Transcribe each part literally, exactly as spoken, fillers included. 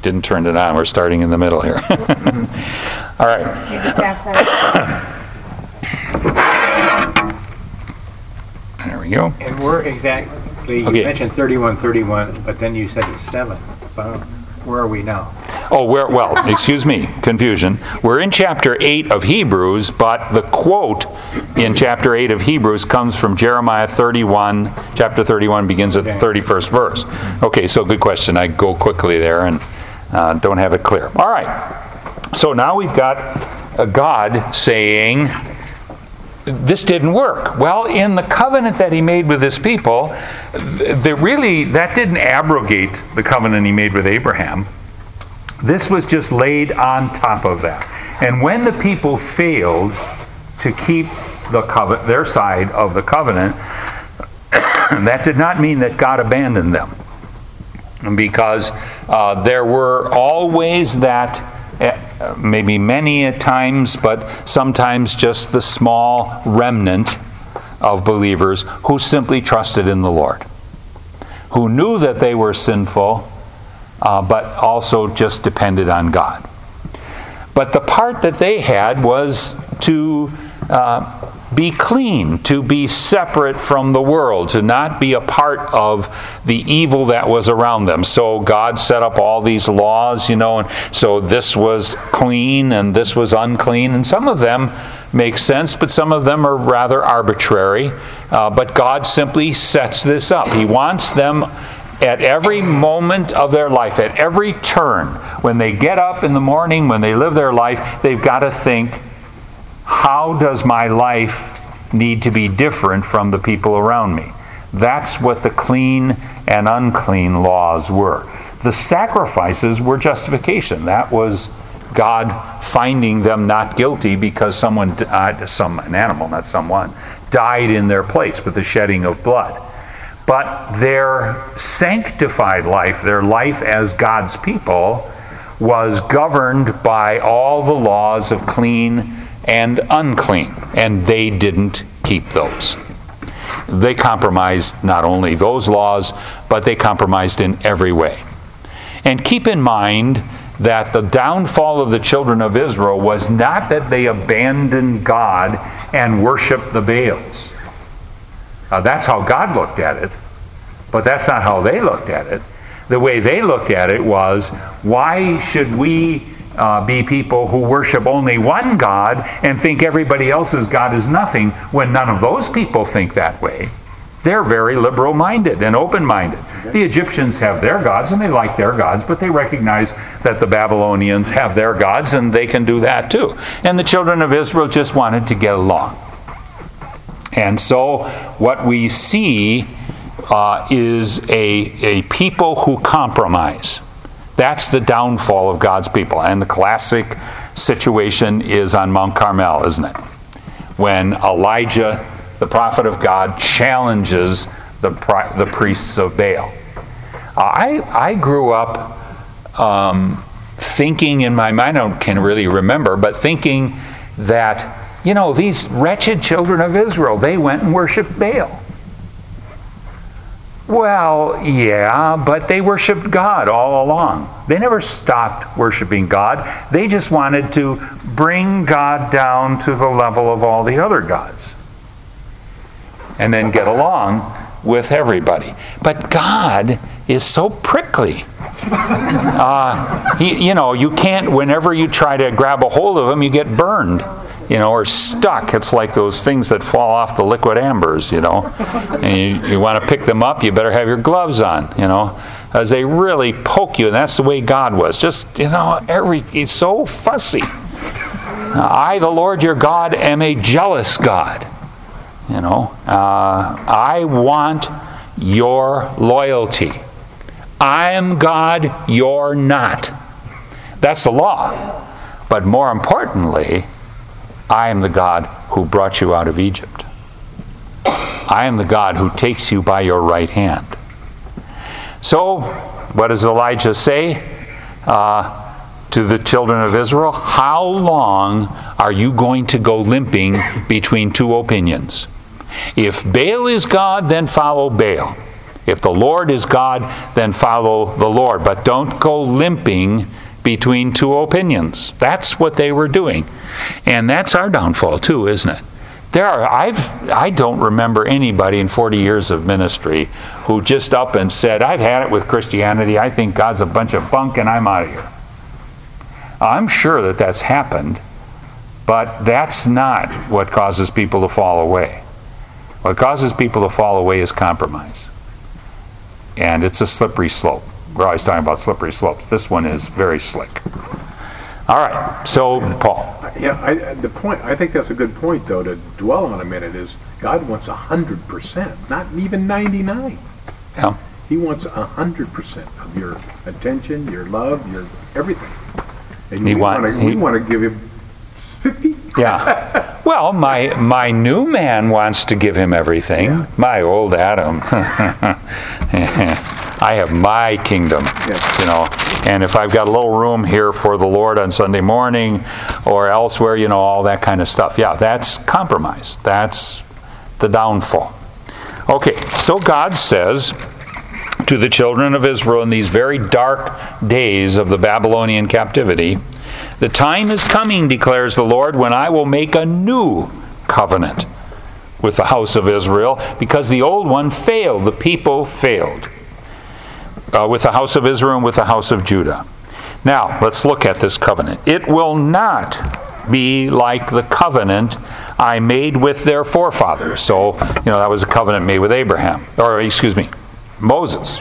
didn't turn it on. We're starting in the middle here. All right. Maybe pass out. There we go. And we're exactly, you Okay. mentioned thirty-one thirty-one, but then you said it's seven. So where are we now? Oh, we're, well, excuse me, confusion. We're in chapter eight of Hebrews, but the quote in chapter eight of Hebrews comes from Jeremiah thirty-one. Chapter thirty-one begins at the thirty-first verse. Okay, so good question. I go quickly there and uh, don't have it clear. All right. So now we've got a God saying, this didn't work. Well, in the covenant that he made with his people, the, really, that didn't abrogate the covenant he made with Abraham. This was just laid on top of that. And when the people failed to keep the covenant, their side of the covenant, that did not mean that God abandoned them. Because uh, there were always that, uh, maybe many at times, but sometimes just the small remnant of believers who simply trusted in the Lord, who knew that they were sinful, Uh, but also just depended on God. But the part that they had was to uh, be clean, to be separate from the world, to not be a part of the evil that was around them. So God set up all these laws, you know, and so this was clean and this was unclean, and some of them make sense, but some of them are rather arbitrary. Uh, but God simply sets this up. He wants them at every moment of their life, at every turn, when they get up in the morning, when they live their life, they've got to think, how does my life need to be different from the people around me? That's what the clean and unclean laws were. The sacrifices were justification. That was God finding them not guilty because someone, died, some an animal, not someone, died in their place with the shedding of blood. But their sanctified life, their life as God's people, was governed by all the laws of clean and unclean, and they didn't keep those. They compromised not only those laws, but they compromised in every way. And keep in mind that the downfall of the children of Israel was not that they abandoned God and worshiped the Baals. Uh, that's how God looked at it, but that's not how they looked at it. The way they looked at it was, why should we uh, be people who worship only one God and think everybody else's God is nothing when none of those people think that way? They're very liberal-minded and open-minded. The Egyptians have their gods, and they like their gods, but they recognize that the Babylonians have their gods, and they can do that too. And the children of Israel just wanted to get along. And so what we see uh, is a, a people who compromise. That's the downfall of God's people. And the classic situation is on Mount Carmel, isn't it? When Elijah, the prophet of God, challenges the, the priests of Baal. Uh, I, I grew up um, thinking in my mind, I don't can really remember, but thinking that, you know, these wretched children of Israel, they went and worshiped Baal. Well, yeah, but they worshiped God all along. They never stopped worshiping God. They just wanted to bring God down to the level of all the other gods and then get along with everybody. But God is so prickly. Uh, he, you know, you can't, whenever you try to grab a hold of him, you get burned. You know, or stuck. It's like those things that fall off the liquid ambers, you know. And you, you want to pick them up, you better have your gloves on, you know, as they really poke you. And that's the way God was. Just, you know, every he's so fussy. I, the Lord your God, am a jealous God. You know, uh, I want your loyalty. I am God, you're not. That's the law. But more importantly, I am the God who brought you out of Egypt. I am the God who takes you by your right hand. So, what does Elijah say uh, to the children of Israel? How long are you going to go limping between two opinions? If Baal is God, then follow Baal. If the Lord is God, then follow the Lord. But don't go limping between two opinions. That's what they were doing. And that's our downfall too, isn't it? There are, I've, I don't remember anybody in forty years of ministry who just up and said, I've had it with Christianity, I think God's a bunch of bunk and I'm out of here. I'm sure that that's happened, but that's not what causes people to fall away. What causes people to fall away is compromise. And it's a slippery slope. We're always talking about slippery slopes. This one is very slick. All right, so Paul. Yeah, I, the point, I think that's a good point, though, to dwell on a minute is God wants one hundred percent, not even ninety-nine. Yeah. He wants one hundred percent of your attention, your love, your everything. And He we want- want to he- we want to give him fifty. Yeah. Well, my my new man wants to give him everything. Yeah. My old Adam. I have my kingdom, Yeah. you know. And if I've got a little room here for the Lord on Sunday morning or elsewhere, you know, all that kind of stuff. Yeah, that's compromise. That's the downfall. Okay, so God says to the children of Israel in these very dark days of the Babylonian captivity, the time is coming, declares the Lord, when I will make a new covenant with the house of Israel, because the old one failed, the people failed, uh, with the house of Israel and with the house of Judah. Now, let's look at this covenant. It will not be like the covenant I made with their forefathers. So, you know, that was a covenant made with Abraham, or excuse me, Moses.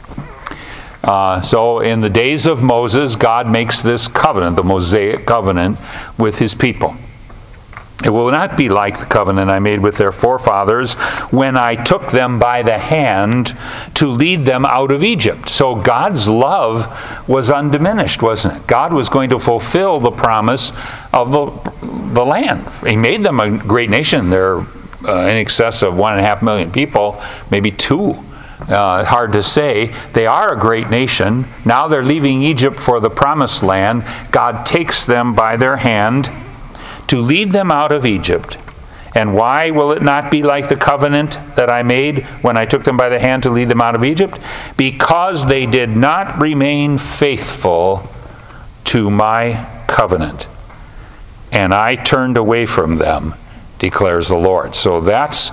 Uh, so in the days of Moses, God makes this covenant, the Mosaic covenant, with his people. It will not be like the covenant I made with their forefathers when I took them by the hand to lead them out of Egypt. So God's love was undiminished, wasn't it? God was going to fulfill the promise of the, the land. He made them a great nation. They're uh, in excess of one and a half million people, maybe two. Uh, hard to say. They are a great nation. Now they're leaving Egypt for the promised land. God takes them by their hand to lead them out of Egypt. And why will it not be like the covenant that I made when I took them by the hand to lead them out of Egypt? Because they did not remain faithful to my covenant, and I turned away from them, declares the Lord. So that's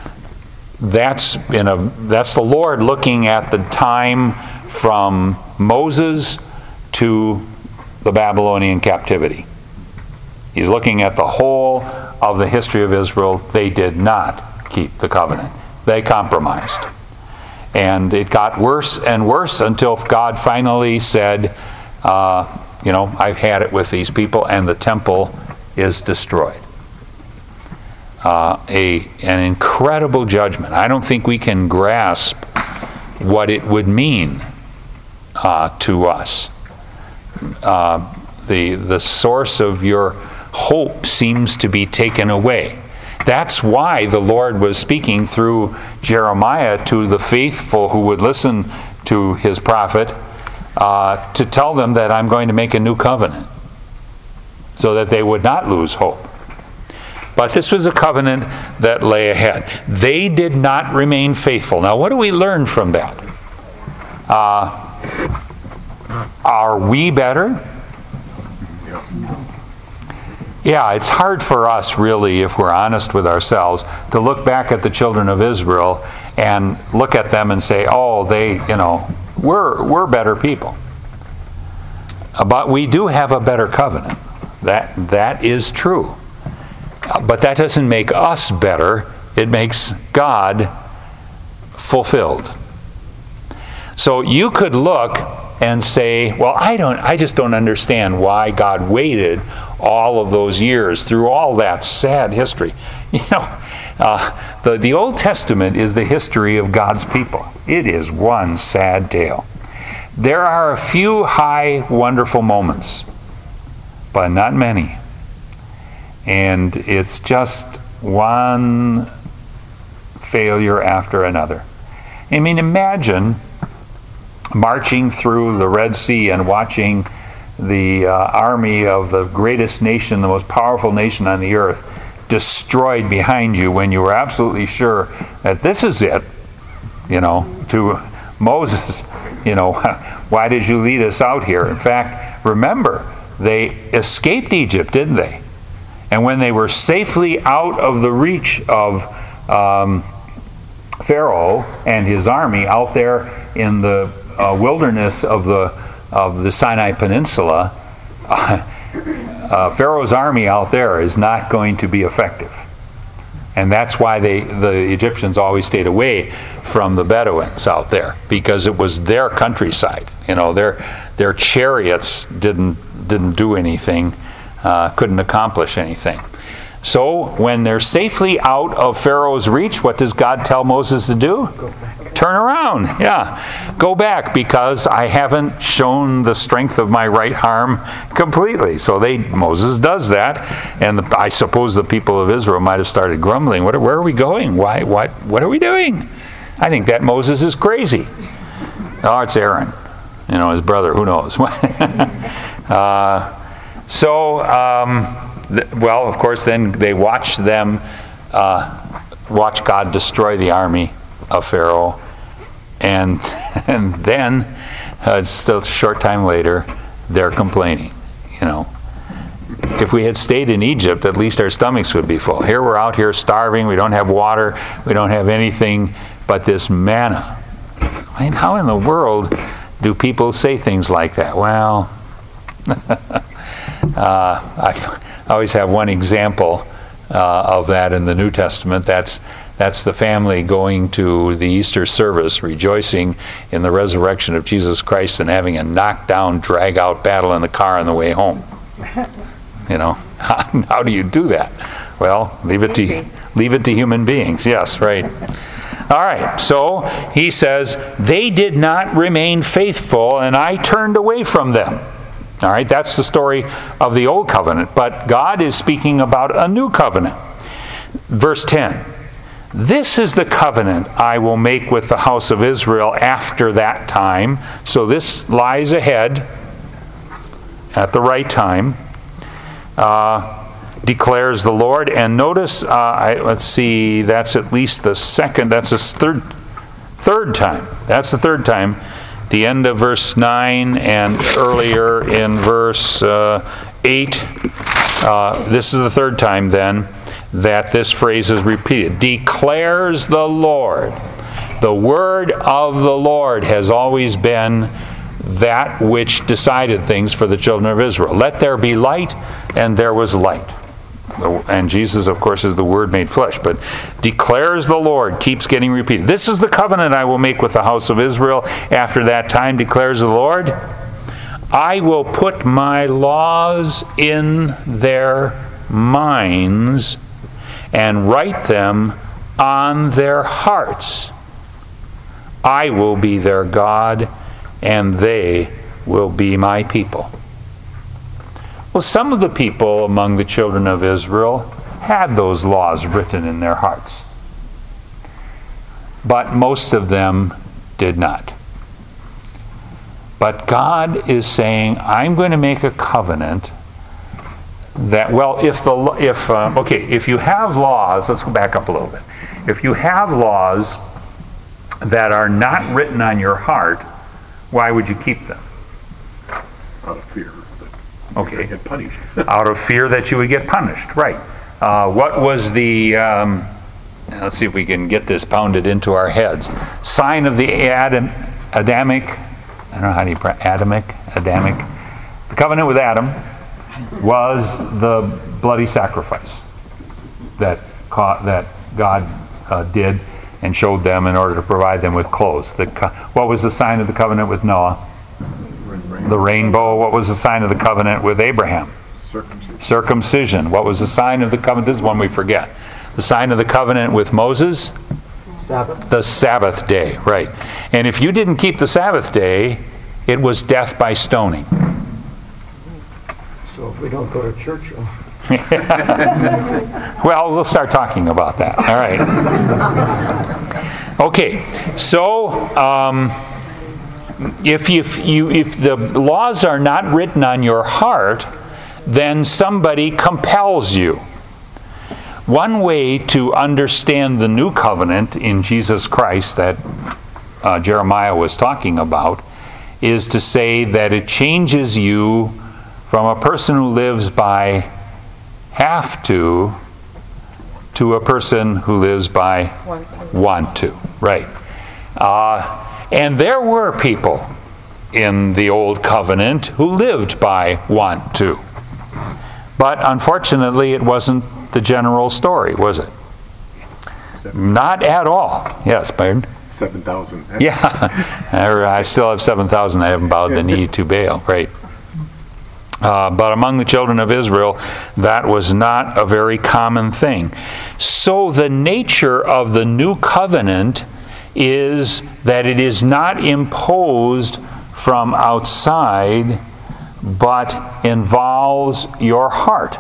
That's in a that's the Lord looking at the time from Moses to the Babylonian captivity. He's looking at the whole of the history of Israel. They did not keep the covenant. They compromised. And it got worse and worse until God finally said, uh, you know, I've had it with these people, and the temple is destroyed. Uh, a an incredible judgment. I don't think we can grasp what it would mean uh, to us. Uh, the the source of your hope seems to be taken away. That's why the Lord was speaking through Jeremiah to the faithful who would listen to his prophet uh, to tell them that I'm going to make a new covenant so that they would not lose hope. But this was a covenant that lay ahead. They did not remain faithful. Now, what do we learn from that? Uh, are we better? Yeah, it's hard for us, really, if we're honest with ourselves, to look back at the children of Israel and look at them and say, oh, they, you know, we're, we're better people. But we do have a better covenant. That, that is true. But that doesn't make us better. It makes God fulfilled. So you could look and say, well, I don't, I just don't understand why God waited all of those years through all that sad history. You know, uh, the, the Old Testament is the history of God's people. It is one sad tale. There are a few high, wonderful moments, but not many. And it's just one failure after another. I mean, imagine marching through the Red Sea and watching the uh, army of the greatest nation, the most powerful nation on the earth, destroyed behind you when you were absolutely sure that this is it. you know, to Moses, you know, why did you lead us out here? In fact, remember, they escaped Egypt, didn't they? And when they were safely out of the reach of um, Pharaoh and his army out there in the uh, wilderness of the of the Sinai Peninsula, uh, uh, Pharaoh's army out there is not going to be effective. And that's why they, the Egyptians always stayed away from the Bedouins out there, because it was their countryside. You know, their their chariots didn't didn't do anything, uh, couldn't accomplish anything. So when they're safely out of Pharaoh's reach, what does God tell Moses to do? Turn around, yeah. Go back, because I haven't shown the strength of my right arm completely. So they Moses does that, and the, I suppose the people of Israel might have started grumbling. What, where are we going? Why? What? What are we doing? I think that Moses is crazy. Oh, it's Aaron, you know, his brother. Who knows? uh, so, um, th- well, of course, then they watch them, uh, watch God destroy the army of Pharaoh. And and then, uh, it's still a short time later, they're complaining, you know. If we had stayed in Egypt, at least our stomachs would be full. Here we're out here starving, we don't have water, we don't have anything but this manna. I mean, how in the world do people say things like that? Well, uh, I always have one example uh, of that in the New Testament. That's That's the family going to the Easter service, rejoicing in the resurrection of Jesus Christ, and having a knockdown, drag-out battle in the car on the way home. You know, how, how do you do that? Well, leave it to leave it to human beings. Yes, right. All right. So he says, they did not remain faithful, and I turned away from them. All right. That's the story of the old covenant, but God is speaking about a new covenant. Verse ten. This is the covenant I will make with the house of Israel after that time. So this lies ahead at the right time, uh, declares the Lord. And notice, uh, I, let's see, that's at least the second, that's the third, third time. That's the third time. The end of verse nine and earlier in verse uh, eight. Uh, this is the third time then that this phrase is repeated. Declares the Lord. The word of the Lord has always been that which decided things for the children of Israel. Let there be light, and there was light. And Jesus, of course, is the Word made flesh. But declares the Lord, keeps getting repeated. This is the covenant I will make with the house of Israel after that time, declares the Lord. I will put my laws in their minds and write them on their hearts. I will be their God, and they will be my people. Well, some of the people among the children of Israel had those laws written in their hearts, but most of them did not. But God is saying, I'm going to make a covenant that, well, if the if uh, okay, if you have laws, let's go back up a little bit. If you have laws that are not written on your heart, why would you keep them? Out of fear that Okay. you're gonna get punished. Out of fear that you would get punished, right? Uh, what was the? Um, let's see if we can get this pounded into our heads. Sign of the Adam, Adamic. I don't know how do you pronounce Adamic. Adamic. The covenant with Adam was the bloody sacrifice that ca- that God uh, did and showed them in order to provide them with clothes. The co- what was the sign of the covenant with Noah? The rainbow. What was the sign of the covenant with Abraham? Circumcision. Circumcision. What was the sign of the covenant? This is one we forget. The sign of the covenant with Moses? Sabbath. The Sabbath day, right. And if you didn't keep the Sabbath day, it was death by stoning. So if we don't go to church, uh, Well, we'll start talking about that. All right. Okay. So, um, if you, if you if the laws are not written on your heart, then somebody compels you. One way to understand the new covenant in Jesus Christ that uh, Jeremiah was talking about is to say that it changes you from a person who lives by have to to a person who lives by Want to. want to. Right. Uh, and there were people in the Old Covenant who lived by want to. But unfortunately, it wasn't the general story, was it? Not at all. Yes, Byron? seven thousand. Yeah. I still have seven thousand I haven't bowed the knee to Baal. Right. Uh, but among the children of Israel, that was not a very common thing. So the nature of the new covenant is that it is not imposed from outside, but involves your heart.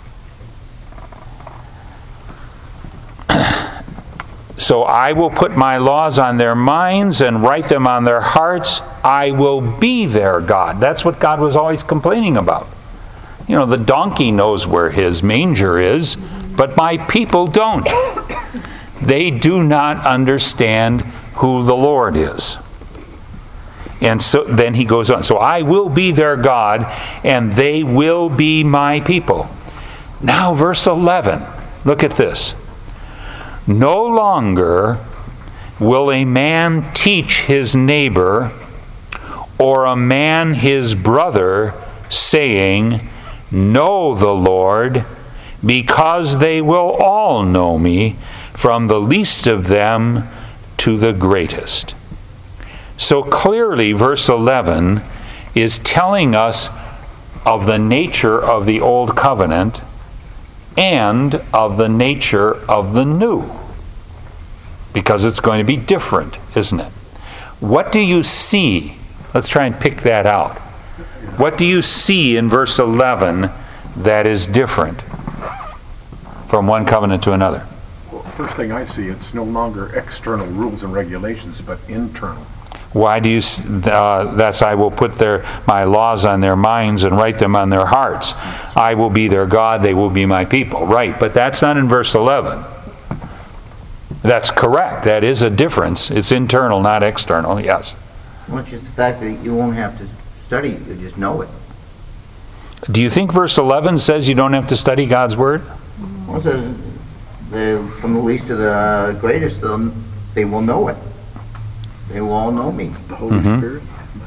So I will put my laws on their minds and write them on their hearts. I will be their God. That's what God was always complaining about. You know, the donkey knows where his manger is, but my people don't. They do not understand who the Lord is. And so then he goes on. So I will be their God, and they will be my people. Now, verse eleven. Look at this. No longer will a man teach his neighbor or a man his brother, saying, Know the Lord, because they will all know me, from the least of them to the greatest. So clearly, verse eleven is telling us of the nature of the Old Covenant and of the nature of the new. Because it's going to be different, isn't it? What do you see? Let's try and pick that out. What do you see in verse eleven that is different from one covenant to another? Well, first thing I see, it's no longer external rules and regulations, but internal. Why do you, uh, that's, I will put their my laws on their minds and write them on their hearts. I will be their God, they will be my people. Right, but that's not in verse eleven. That's correct. That is a difference. It's internal, not external, yes. Well, it's just the fact that you won't have to study it, you just know it. Do you think verse eleven says you don't have to study God's Word? Well, it says, the, from the least to the greatest, they'll- they will know it. They will all know me. The Holy Mhm. Spirit.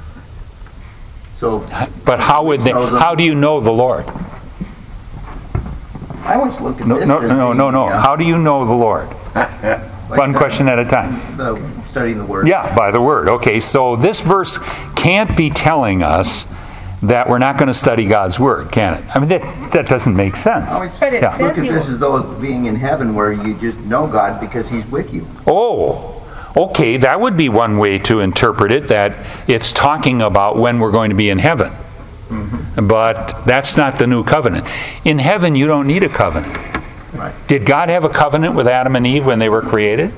So But how would they, how do you know the Lord? I always look at No, this no, as no, being, no, no. uh, How do you know the Lord? like One the- question at a time. The studying the Word. Yeah, by the Word. Okay, so this verse can't be telling us that we're not going to study God's Word, can it? I mean, that, that doesn't make sense. I always But it Yeah. says look at you this will. as though it's being in heaven where you just know God because He's with you. Oh, okay, that would be one way to interpret it, that it's talking about when we're going to be in heaven. But that's not the new covenant. In heaven, you don't need a covenant. Right. Did God have a covenant with Adam and Eve when they were created?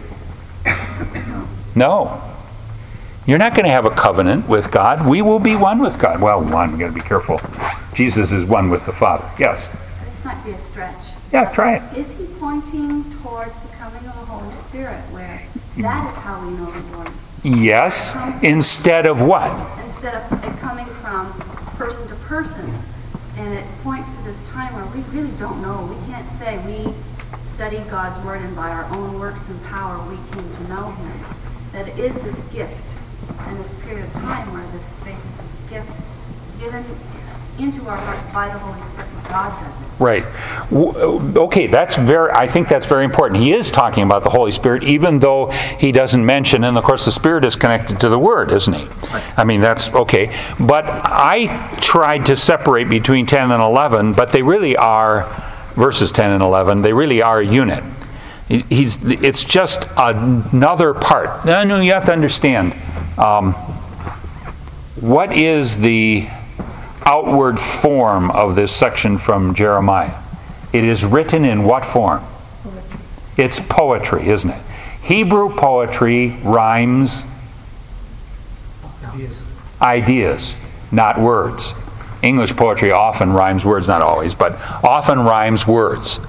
No. You're not going to have a covenant with God. We will be one with God. Well, one, we've got to be careful. Jesus is one with the Father. Yes. This might be a stretch. Yeah, try it. Is he pointing towards the coming of the Holy Spirit, where that is how we know the Lord? Yes, instead of what? Instead of it coming from person to person. And it points to this time where we really don't know. We can't say we studied God's Word and by our own works and power we came to know Him. That it is this gift and this period of time where the faith is this gift given into our hearts by the Holy Spirit. God does it. Right. W- Okay, that's very, I think that's very important. He is talking about the Holy Spirit, even though he doesn't mention, and of course the Spirit is connected to the Word, isn't he? I mean, that's okay. But I tried to separate between ten and eleven, but they really are, verses ten and eleven, they really are a unit. He's, it's just another part. No, no, you have to understand. Um, what is the outward form of this section from Jeremiah? It is written in what form? It's poetry, isn't it? Hebrew poetry rhymes Ideas. ideas, not words. English poetry often rhymes words, not always, but often rhymes words.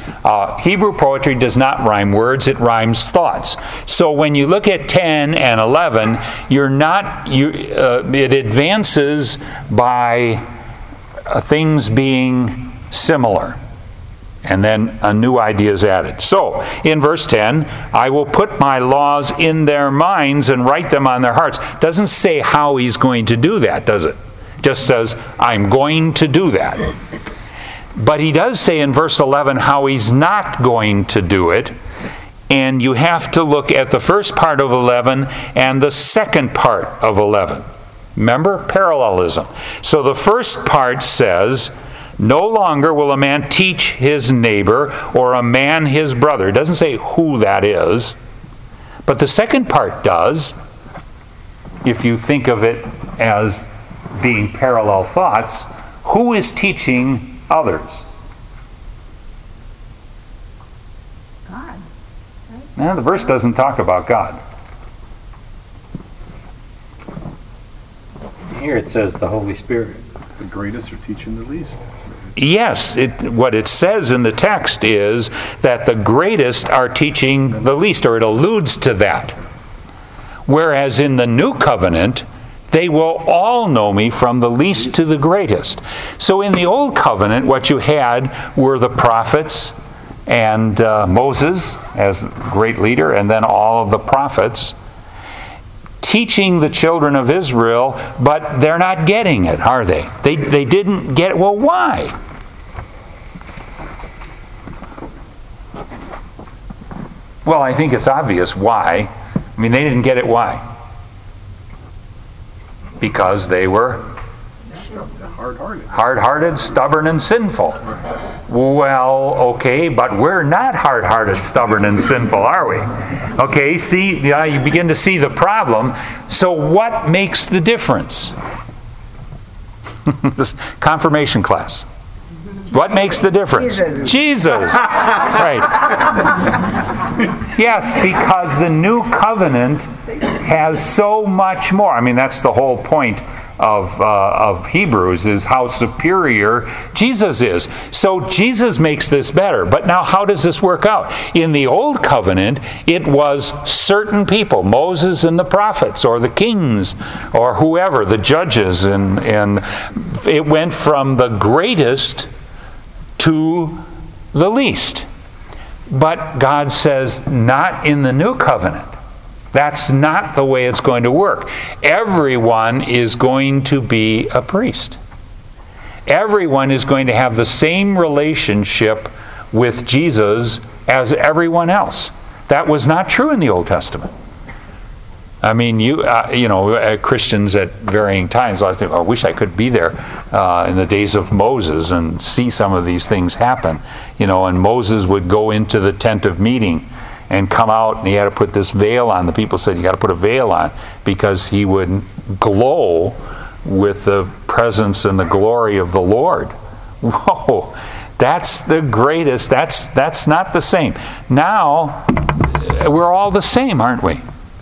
Uh, Hebrew poetry does not rhyme words, it rhymes thoughts. So when you look at ten and eleven, you're not, you, uh, it advances by uh, things being similar. And then a new idea is added. So, in verse ten, I will put my laws in their minds and write them on their hearts. Doesn't say how he's going to do that, does it? Just says, I'm going to do that. But he does say in verse eleven how he's not going to do it. And you have to look at the first part of eleven and the second part of eleven. Remember? Parallelism. So the first part says, no longer will a man teach his neighbor or a man his brother. It doesn't say who that is. But the second part does, if you think of it as being parallel thoughts. Who is teaching others? God. Now, the verse doesn't talk about God. Here it says the Holy Spirit. The greatest are teaching the least. Yes, it, what it says in the text is that the greatest are teaching the least, or it alludes to that. Whereas in the new covenant, they will all know me from the least to the greatest. So in the old covenant, what you had were the prophets and uh, Moses as great leader, and then all of the prophets teaching the children of Israel, but they're not getting it, are they? They, they didn't get it. Well, why? Well, I think it's obvious why. I mean, they didn't get it. Why? Because they were Hard-hearted. hard-hearted, stubborn, and sinful. Well, okay, but we're not hard-hearted, stubborn, and sinful, are we? Okay, see, yeah, you begin to see the problem. So what makes the difference? This confirmation class. What makes the difference? Jesus. Jesus. Right. Yes, because the new covenant has so much more. I mean, that's the whole point of uh, of Hebrews, is how superior Jesus is. So Jesus makes this better. But now how does this work out? In the old covenant, it was certain people, Moses and the prophets, or the kings, or whoever, the judges, and, and it went from the greatest to the least. But God says, not in the new covenant. That's not the way it's going to work. Everyone is going to be a priest. Everyone is going to have the same relationship with Jesus as everyone else. That was not true in the Old Testament. I mean, you uh, you know, uh, Christians at varying times, I think, oh, I wish I could be there uh, in the days of Moses and see some of these things happen. You know, and Moses would go into the tent of meeting and come out, and he had to put this veil on. The people said, you got to put a veil on, because he would glow with the presence and the glory of the Lord. Whoa, that's the greatest. That's that's not the same. Now, we're all the same, aren't we?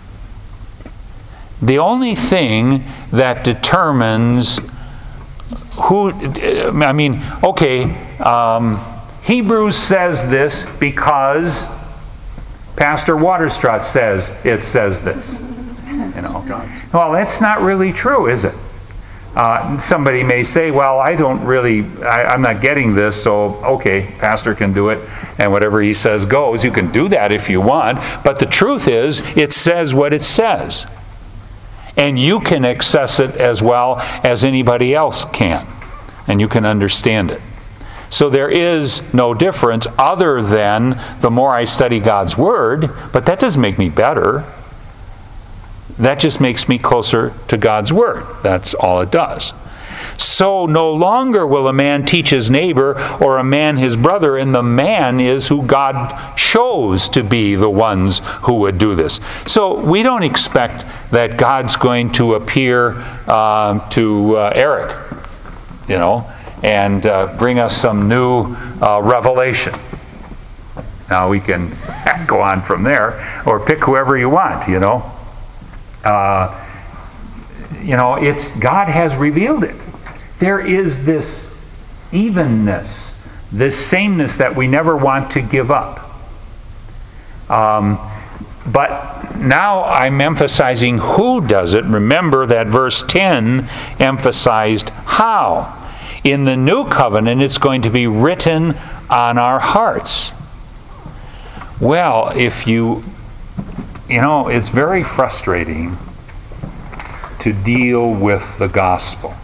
The only thing that determines who, I mean, okay, um, Hebrews says this because Pastor Waterstraat says it says this. You know, well, that's not really true, is it? Uh, somebody may say, well, I don't really, I, I'm not getting this, so okay, Pastor can do it, and whatever he says goes. You can do that if you want, but the truth is, it says what it says. And you can access it as well as anybody else can, and you can understand it. So there is no difference other than the more I study God's Word, but that doesn't make me better. That just makes me closer to God's Word. That's all it does. So no longer will a man teach his neighbor or a man his brother, and the man is who God chose to be the ones who would do this. So we don't expect that God's going to appear uh, to uh, Eric, you know, and uh, bring us some new uh, revelation. Now we can go on from there, or pick whoever you want, you know. Uh, you know, it's God has revealed it. There is this evenness, this sameness that we never want to give up. Um, but now I'm emphasizing who does it. Remember that verse ten emphasized how. In the new covenant, it's going to be written on our hearts. Well, if you, you know, it's very frustrating to deal with the gospel.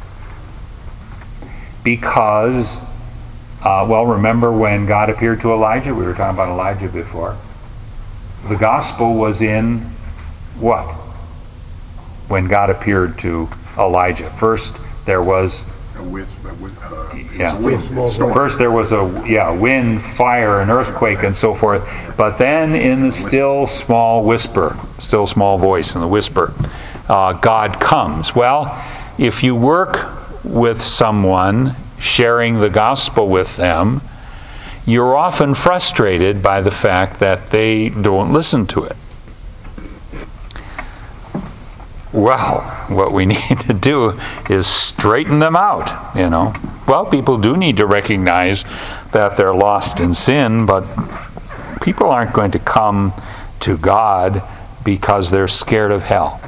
Because, uh, well, remember when God appeared to Elijah? We were talking about Elijah before. The gospel was in what? When God appeared to Elijah. First, there was A whiz, a whiz, uh, Yeah. it was a wind, storm. First there was a yeah wind, fire, an earthquake, and so forth. But then in the still small whisper, still small voice in the whisper, uh, God comes. Well, if you work with someone, sharing the gospel with them, you're often frustrated by the fact that they don't listen to it. Well, what we need to do is straighten them out, you know. Well, people do need to recognize that they're lost in sin, but people aren't going to come to God because they're scared of hell.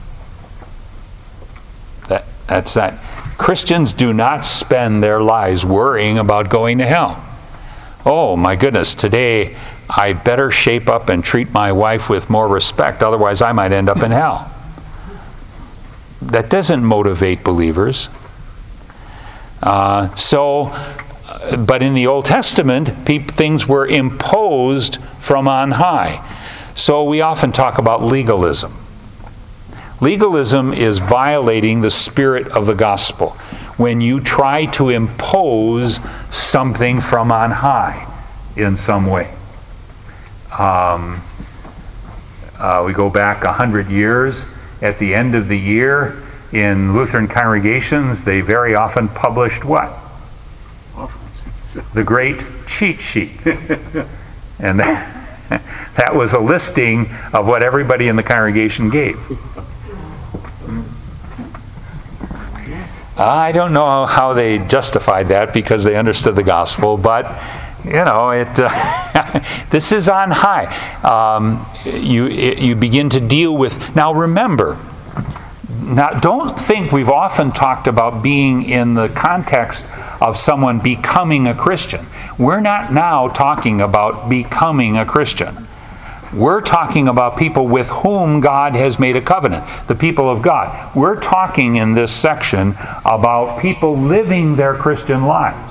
That, that's that. Christians do not spend their lives worrying about going to hell. Oh, my goodness, today I better shape up and treat my wife with more respect, otherwise I might end up in hell. That doesn't motivate believers. Uh, so, uh, but in the Old Testament, pe- things were imposed from on high. So we often talk about legalism. Legalism is violating the spirit of the gospel when you try to impose something from on high in some way. Um, uh, we go back a hundred years. At the end of the year, in Lutheran congregations, they very often published what? The great cheat sheet. And that, that was a listing of what everybody in the congregation gave. I don't know how they justified that because they understood the gospel, but you know, it. Uh, this is on high. Um, you it, you begin to deal with. Now remember, now don't think we've often talked about being in the context of someone becoming a Christian. We're not now talking about becoming a Christian. We're talking about people with whom God has made a covenant, the people of God. We're talking in this section about people living their Christian lives.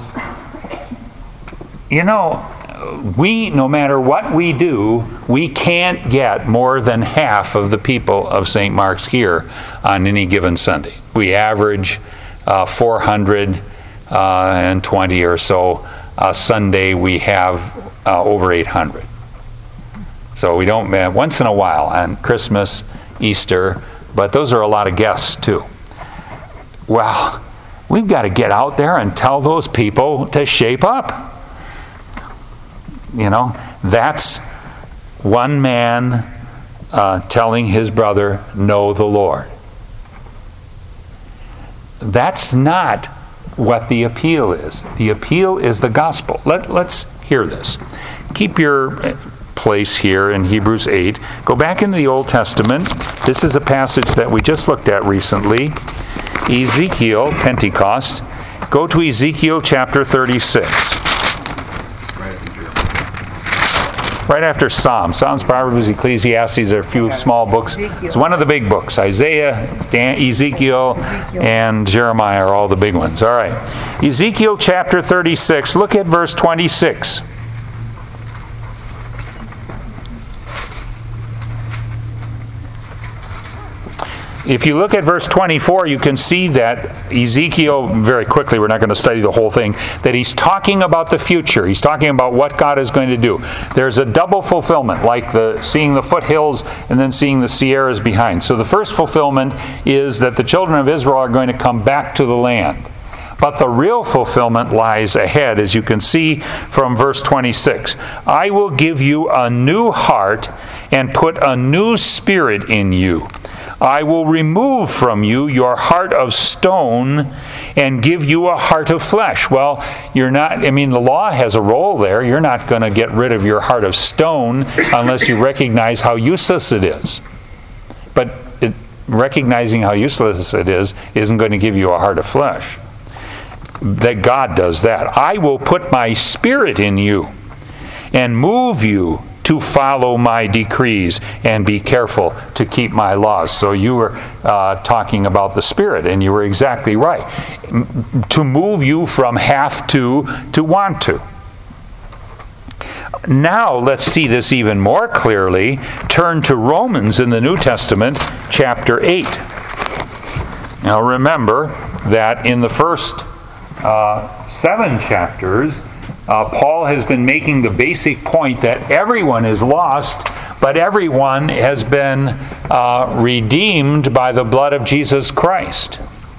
You know, we, no matter what we do, we can't get more than half of the people of Saint Mark's here on any given Sunday. We average uh, four hundred twenty or so. A Sunday we have uh, over eight hundred. So we don't, uh, once in a while on Christmas, Easter, but those are a lot of guests too. Well, we've got to get out there and tell those people to shape up. You know, that's one man uh, telling his brother, know the Lord. That's not what the appeal is. The appeal is the gospel. Let, let's hear this. Keep your place here in Hebrews eight. Go back into the Old Testament. This is a passage that we just looked at recently. Ezekiel, Pentecost. Go to Ezekiel chapter thirty-six. Right after Psalms. Psalms, Proverbs, Ecclesiastes are a few small books. It's one of the big books. Isaiah, Dan, Ezekiel, and Jeremiah are all the big ones. All right. Ezekiel chapter thirty-six. Look at verse twenty-six. If you look at verse twenty-four, you can see that Ezekiel, very quickly, we're not going to study the whole thing, that he's talking about the future. He's talking about what God is going to do. There's a double fulfillment, like the seeing the foothills and then seeing the Sierras behind. So the first fulfillment is that the children of Israel are going to come back to the land. But the real fulfillment lies ahead, as you can see from verse twenty-six. I will give you a new heart and put a new spirit in you. I will remove from you your heart of stone and give you a heart of flesh. Well, you're not, I mean, the law has a role there. You're not going to get rid of your heart of stone unless you recognize how useless it is. But it, recognizing how useless it is isn't going to give you a heart of flesh. That God does that. I will put my spirit in you and move you to follow my decrees and be careful to keep my laws. So you were uh, talking about the Spirit, and you were exactly right. M- to move you from have to to want to. Now let's see this even more clearly. Turn to Romans in the New Testament, chapter eight. Now remember that in the first uh, seven chapters, Uh, Paul has been making the basic point that everyone is lost, but everyone has been uh, redeemed by the blood of Jesus Christ.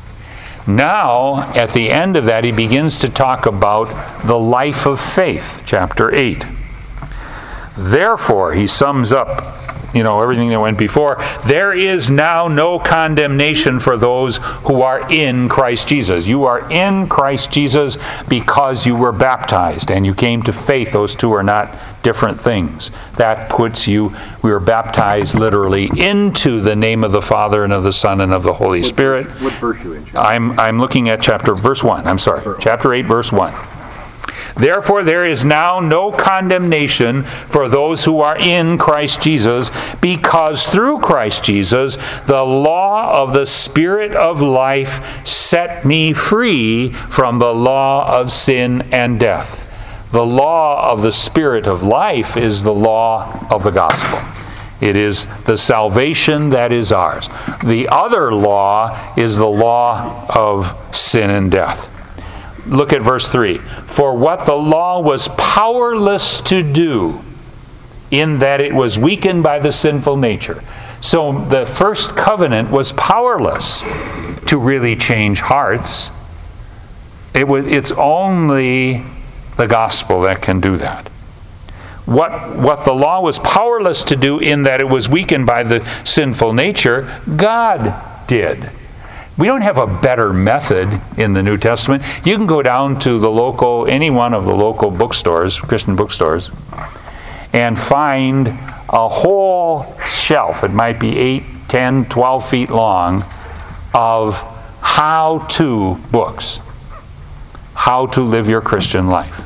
Now, at the end of that, he begins to talk about the life of faith, chapter eight. Therefore, he sums up, you know, everything that went before. There is now no condemnation for those who are in Christ Jesus. You are in Christ Jesus because you were baptized and you came to faith. Those two are not different things. That puts you, we were baptized literally into the name of the Father and of the Son and of the Holy What Spirit. verse- What verse you in, Chad? I'm, I'm looking at chapter, verse one. I'm sorry. Chapter eight, verse one. Therefore, there is now no condemnation for those who are in Christ Jesus, because through Christ Jesus, the law of the Spirit of life set me free from the law of sin and death. The law of the Spirit of life is the law of the gospel. It is the salvation that is ours. The other law is the law of sin and death. Look at verse three. For what the law was powerless to do, in that it was weakened by the sinful nature. So the first covenant was powerless to really change hearts. It was, it's only the gospel that can do that. What, what the law was powerless to do, in that it was weakened by the sinful nature, God did. We don't have a better method in the New Testament. You can go down to the local, any one of the local bookstores, Christian bookstores, and find a whole shelf, it might be eight, ten, twelve feet long, of how-to books. How to live your Christian life.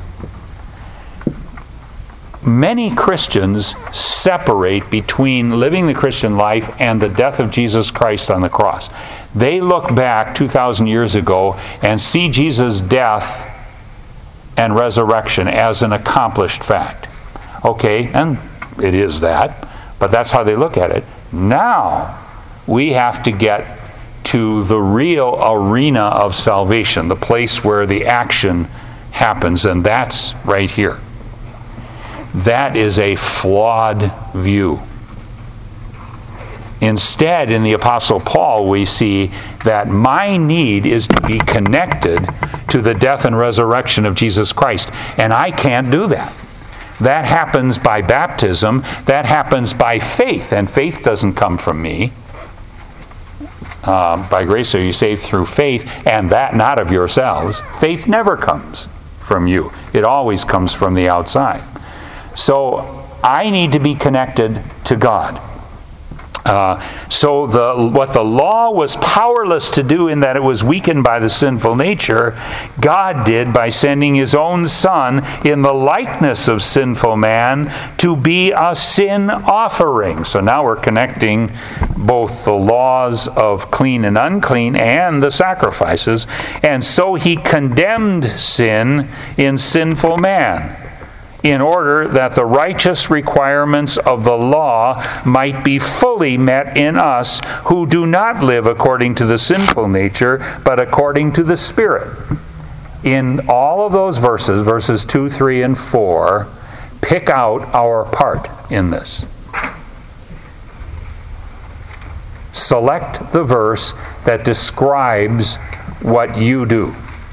Many Christians separate between living the Christian life and the death of Jesus Christ on the cross. They look back two thousand years ago and see Jesus' death and resurrection as an accomplished fact. Okay, and it is that, but that's how they look at it. Now, we have to get to the real arena of salvation, the place where the action happens, and that's right here. That is a flawed view. Instead, in the Apostle Paul, we see that my need is to be connected to the death and resurrection of Jesus Christ, and I can't do that. That happens by baptism. That happens by faith, and faith doesn't come from me. Uh, by grace are you saved through faith, and that not of yourselves. Faith never comes from you. It always comes from the outside. So I need to be connected to God. Uh, so the what the law was powerless to do, in that it was weakened by the sinful nature, God did by sending His own Son in the likeness of sinful man to be a sin offering. So now we're connecting both the laws of clean and unclean and the sacrifices. And so He condemned sin in sinful man, in order that the righteous requirements of the law might be fully met in us who do not live according to the sinful nature, but according to the Spirit. In all of those verses, verses two, three, and four, pick out our part in this. Select the verse that describes what you do.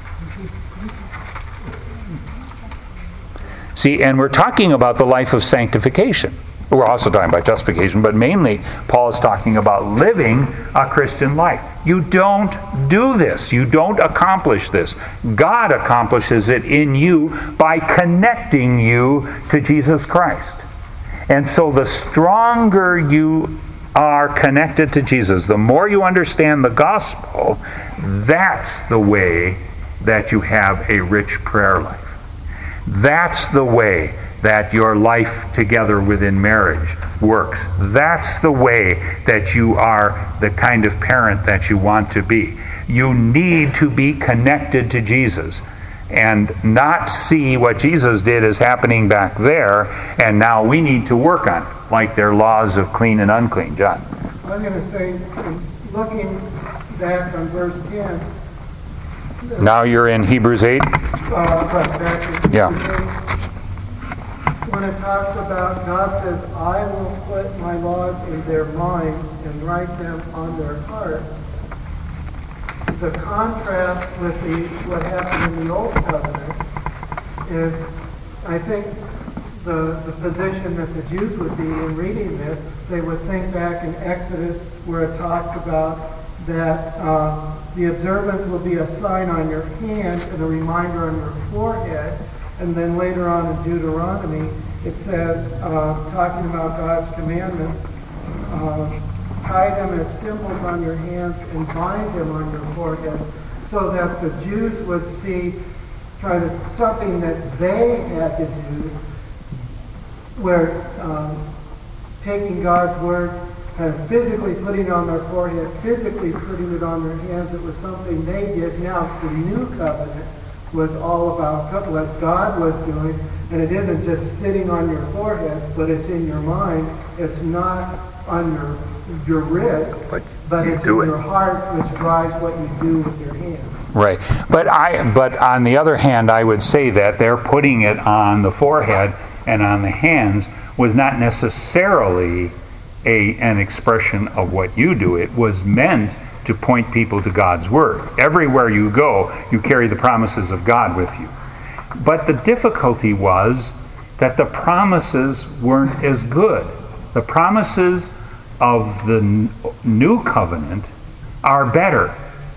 See, and we're talking about the life of sanctification. We're also talking about justification, but mainly Paul is talking about living a Christian life. You don't do this. You don't accomplish this. God accomplishes it in you by connecting you to Jesus Christ. And so the stronger you are connected to Jesus, the more you understand the gospel, that's the way that you have a rich prayer life. That's the way that your life together within marriage works. That's the way that you are the kind of parent that you want to be. You need to be connected to Jesus and not see what Jesus did as happening back there, and now we need to work on it, like their laws of clean and unclean. John? I'm going to say, looking back on verse ten. Now you're in Hebrews eight? Uh, but back to Yeah. Hebrews eight, when it talks about, God says, I will put my laws in their minds and write them on their hearts. The contrast with the what happened in the Old Covenant is, I think, the, the position that the Jews would be in reading this. They would think back in Exodus where it talked about that uh, the observance will be a sign on your hand and a reminder on your forehead. And then later on in Deuteronomy, it says, uh, talking about God's commandments, uh, tie them as symbols on your hands and bind them on your foreheads, so that the Jews would see kind of something that they had to do, where um, taking God's word, kind of physically putting it on their forehead, physically putting it on their hands. It was something they did. Now, the new covenant was all about what God was doing, and it isn't just sitting on your forehead, but it's in your mind. It's not on your your wrist, But but you it's in do it. your heart, which drives what you do with your hands. Right. But I but on the other hand, I would say that they're putting it on the forehead and on the hands was not necessarily a an expression of what you do. It was meant to point people to God's word. Everywhere you go, you carry the promises of God with you. But the difficulty was that the promises weren't as good. The promises of the n- new covenant are better.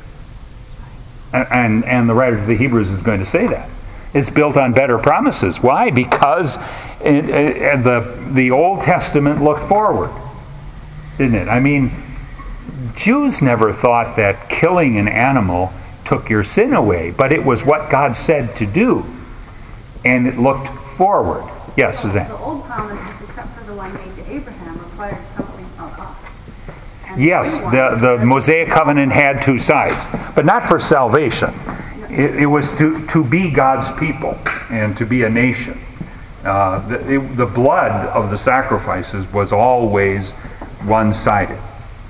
And, and, and the writer of the Hebrews is going to say that. It's built on better promises. Why? Because it, it, the, the Old Testament looked forward, didn't it? I mean, Jews never thought that killing an animal took your sin away, but it was what God said to do, and it looked forward. Yes, Suzanne? The old promises, except for the one made to Abraham, required something of us. And Yes, new the, one the doesn't- Mosaic covenant had two sides, but not for salvation. It, it was to, to be God's people and to be a nation. Uh, the, it, the blood of the sacrifices was always one-sided.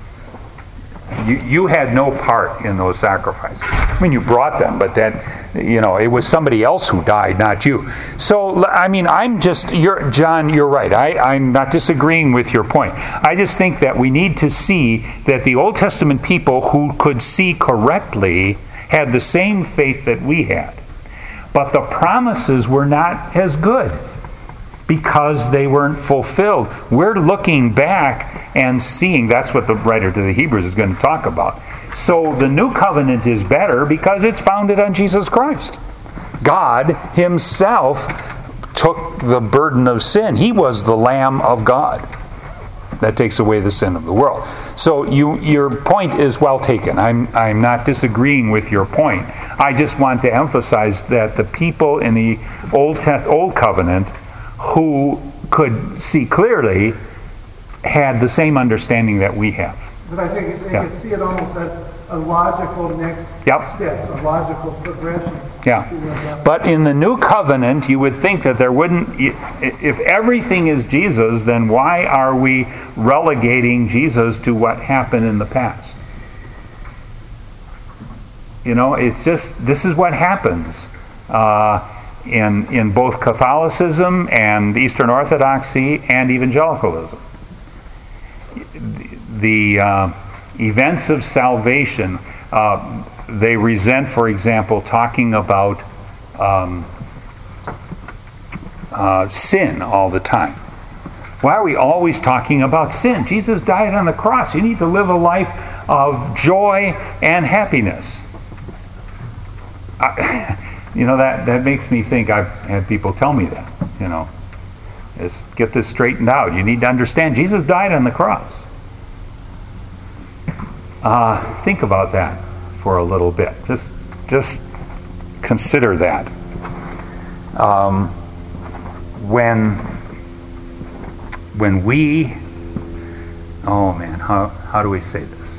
You, you had no part in those sacrifices. I mean, you brought them, but that, you know, it was somebody else who died, not you. So, I mean, I'm just, you're, John, you're right. I, I'm not disagreeing with your point. I just think that we need to see that the Old Testament people who could see correctly had the same faith that we had. But the promises were not as good because they weren't fulfilled. We're looking back and seeing, that's what the writer to the Hebrews is going to talk about. So the new covenant is better because it's founded on Jesus Christ. God himself took the burden of sin. He was the Lamb of God that takes away the sin of the world. So you, your point is well taken. I'm, I'm not disagreeing with your point. I just want to emphasize that the people in the Old, Test, Old Covenant who could see clearly had the same understanding that we have. But I think they Yeah. could see it almost as a logical next Yep. step, a logical progression. Yeah. But in the new covenant, you would think that there wouldn't, if everything is Jesus, then why are we relegating Jesus to what happened in the past? You know, it's just, this is what happens uh, in, in both Catholicism and Eastern Orthodoxy and evangelicalism. The uh, events of salvation, uh, they resent, for example, talking about um, uh, sin all the time. Why are we always talking about sin? Jesus died on the cross. You need to live a life of joy and happiness. I, you know, that, that makes me think, I've had people tell me that, you know. Let's get this straightened out. You need to understand, Jesus died on the cross. Uh, think about that for a little bit. Just, just consider that. Um, when, when we, oh man, how, how do we say this?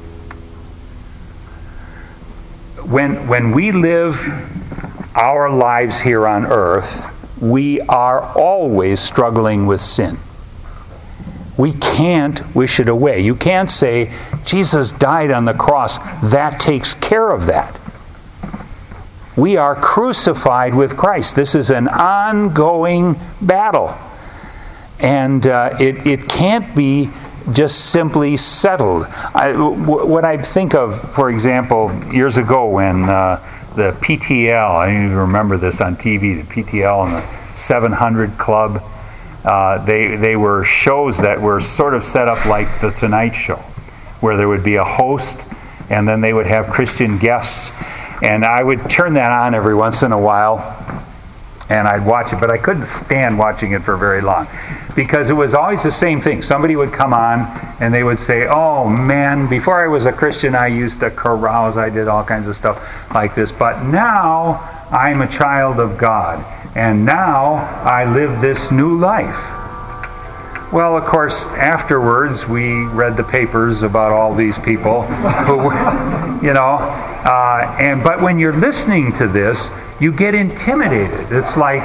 When, when we live our lives here on earth, we are always struggling with sin. We can't wish it away. You can't say, Jesus died on the cross, that takes care of that. We are crucified with Christ. This is an ongoing battle. And uh, it, it can't be just simply settled. I, w- what I think of, for example, years ago when uh, the P T L, I don't even remember this on T V, the P T L and the seven hundred Club, uh, they, they were shows that were sort of set up like The Tonight Show, where there would be a host and then they would have Christian guests. And I would turn that on every once in a while, and I'd watch it, but I couldn't stand watching it for very long, because it was always the same thing. Somebody would come on, and they would say, oh man, before I was a Christian, I used to carouse, I did all kinds of stuff like this, but now I'm a child of God, and now I live this new life. Well, of course, afterwards, we read the papers about all these people who, you know, uh, and but when you're listening to this, you get intimidated. It's like,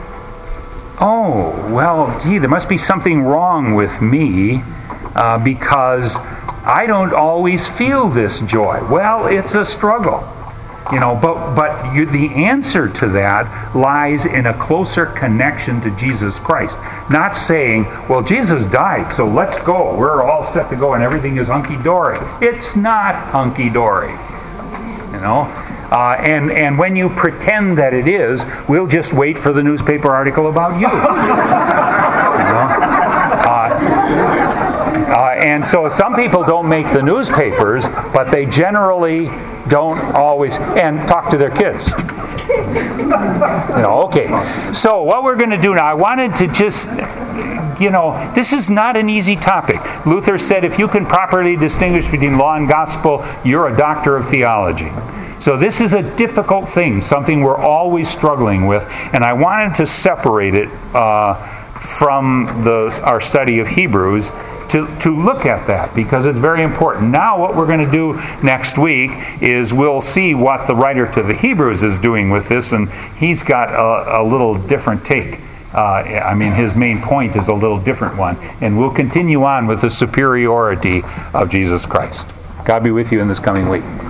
oh, well, gee, there must be something wrong with me uh, because I don't always feel this joy. Well, it's a struggle. You know, but but you, the answer to that lies in a closer connection to Jesus Christ. Not saying, well, Jesus died, so let's go. We're all set to go and everything is hunky-dory. It's not hunky-dory. You know? Uh, and, and when you pretend that it is, we'll just wait for the newspaper article about you. You know? Uh, uh, and so some people don't make the newspapers, but they generally don't always, and talk to their kids. You know, okay. So what we're going to do now, I wanted to just, you know, this is not an easy topic. Luther said if you can properly distinguish between law and gospel, you're a doctor of theology. So this is a difficult thing, something we're always struggling with, and I wanted to separate it uh, from the, our study of Hebrews to, to look at that, because it's very important. Now what we're going to do next week is we'll see what the writer to the Hebrews is doing with this, and he's got a, a little different take. Uh, I mean, his main point is a little different one, and we'll continue on with the superiority of Jesus Christ. God be with you in this coming week.